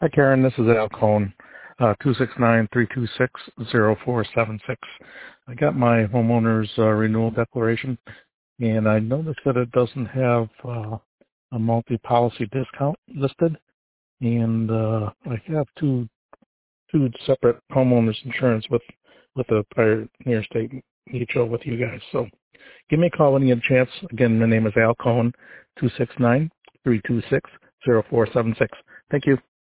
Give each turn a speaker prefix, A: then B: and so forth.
A: Hi, Karen. This is Al Cohn, 269-326-0476. I got my homeowner's renewal declaration, and I noticed that it doesn't have a multi-policy discount listed, and I have two separate homeowners insurance with a Pioneer State Mutual with you guys. So give me a call when you get a chance. Again, my name is Al Cohn, 269-326-0476. Thank you.